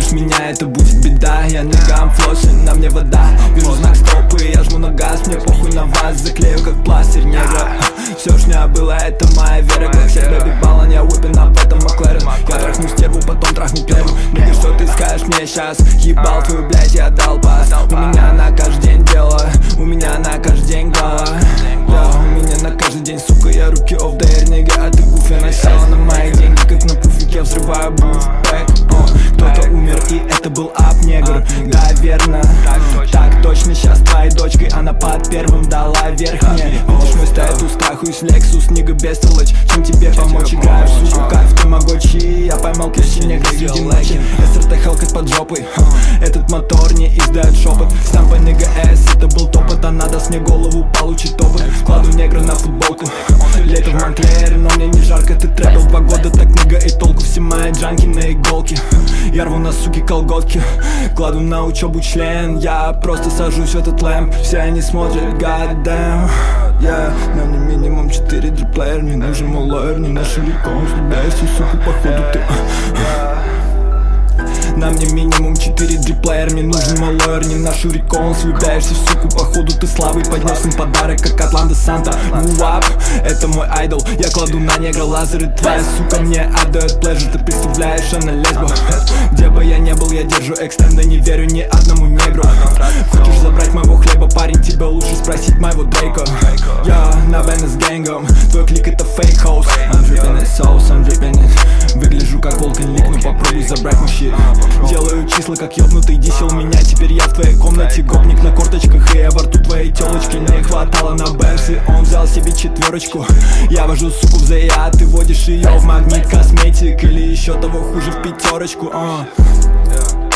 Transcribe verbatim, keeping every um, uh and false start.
обидишь меня, это будет беда. Я ногам флоссе, на мне вода. Вижу знак стоп, и я жму на газ. Мне похуй на вас, заклею как пластырь, негра. Все, что я было, это моя вера. Как всех бэби балан, я whippin' up, это Макларен. Я трахну стерву, потом трахну первую. Нигга, что ты скажешь мне сейчас? Ебал твою, блядь, я дал пас. У меня на каждый день дело, у меня на каждый день голова. Yeah, у меня на каждый день, сука, я руки off the air, нигга. А ты гуф, я насела на мои деньги, как на пуфике, взрываю буфбэк. Кто-то умер, и это был ап, негр. Да, верно, так точно, сейчас твоей дочкой она под первым дала верх мне. Видишь мой статус, страхуюсь Lexus, нигга, бестолочь. Чем тебе помочь, играешь, сука, как в тамагочи. Я поймал клещи, негр, среди ночи. СРТ Hellcat под жопой, этот мотор не издает шепот. Стампай, нигга, S, это был топот. А надо с мне голову получить опыт. Кладу негра на футболку, лето в Монклере, но мне не жарко. Ты трэпил два года, так нигга, и толку. Все мои джанки на иголке, я рву на суки колготки. Кладу на учебу член, я просто сажусь в этот лэмп. Все они смотрят, god damn, yeah. На мне минимум четыре дриплеер, мне нужен мой лоер. Не наши рекон, влюбляешься, сука, походу ты. На мне минимум четыре дриплеер, мне нужен мой лоер. Не нашу рекон, влюбляешься в суку, походу ты слабый. Поднес им подарок, как Атланта Санта. Муап, это мой айдол. Я кладу на негра лазер, и твоя сука мне отдает плежер. Ты представляешь, она лесба. Где бы я не был, я держу экстенда. Не верю ни одному негру. Хочешь забрать моего хлеба, парень, тебе лучше спросить моего Дрейка. Я на Бене с гэнгом, твой клик это фейк хаус. I'm drippin' in sauce, I'm drippin' in. Выгляжу как Волкан Лик, но попробуй забрать мой щит. Делаю числа как ёбнутый дисел меня. Теперь я в твоей комнате, гопник на корточках. И я во рту твоей телочки. Не хватало на бэнкс, и он взял себе четверочку. Я вожу суку в ЗА, ты водишь ее в магнит косметик. Или еще того хуже в пятерочку, uh.